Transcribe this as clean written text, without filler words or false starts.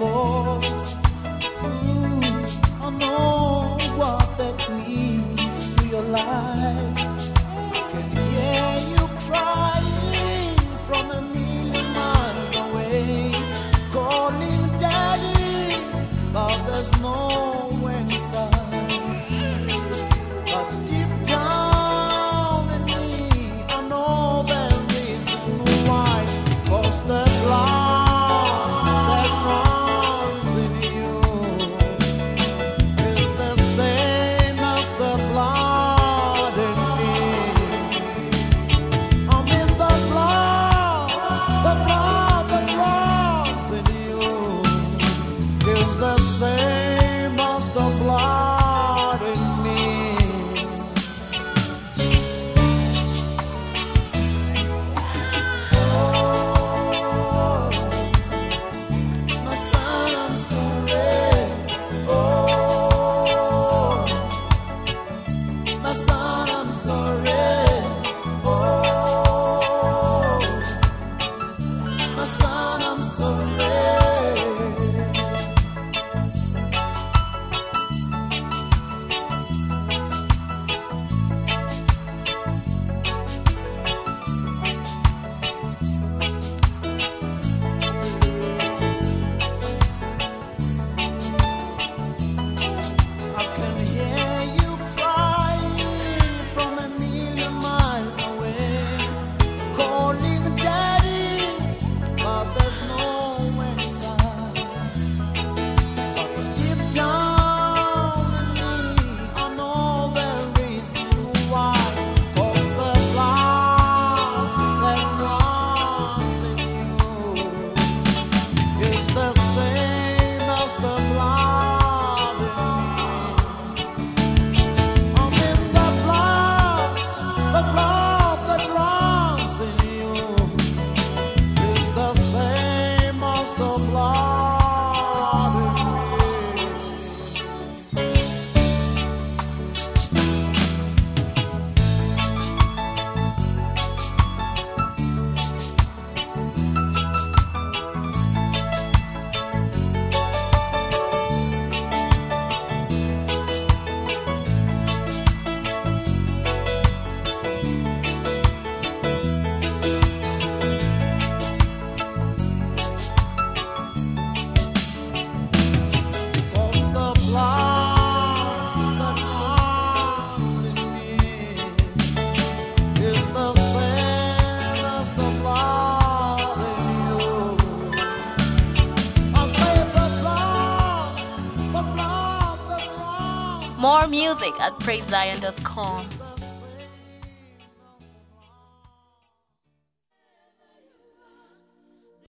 voice. I know what that means to your life. I can hear you crying from a million miles away, calling daddy, but there's no answer. But deep down in me, I know the reason why. 'Cause the blood that runs in you is the same as the blood in me. I mean the blood that runs in you is the same as the blood in me. Oh, my son, I'm sorry. Oh, my son, I'm sorry. Oh, my son, I'm sorry. I can hear you crying from a million miles away, calling daddy, but there's no answer. But deep down in me, I know the reason why. 'Cause the blood that runs in you is the same as the blood in me. I mean the blood that runs in you is the same as the blood in me. Cause the blood that runs in me is the same as the blood in you. I say the blood that runs. More music at praisezion.com.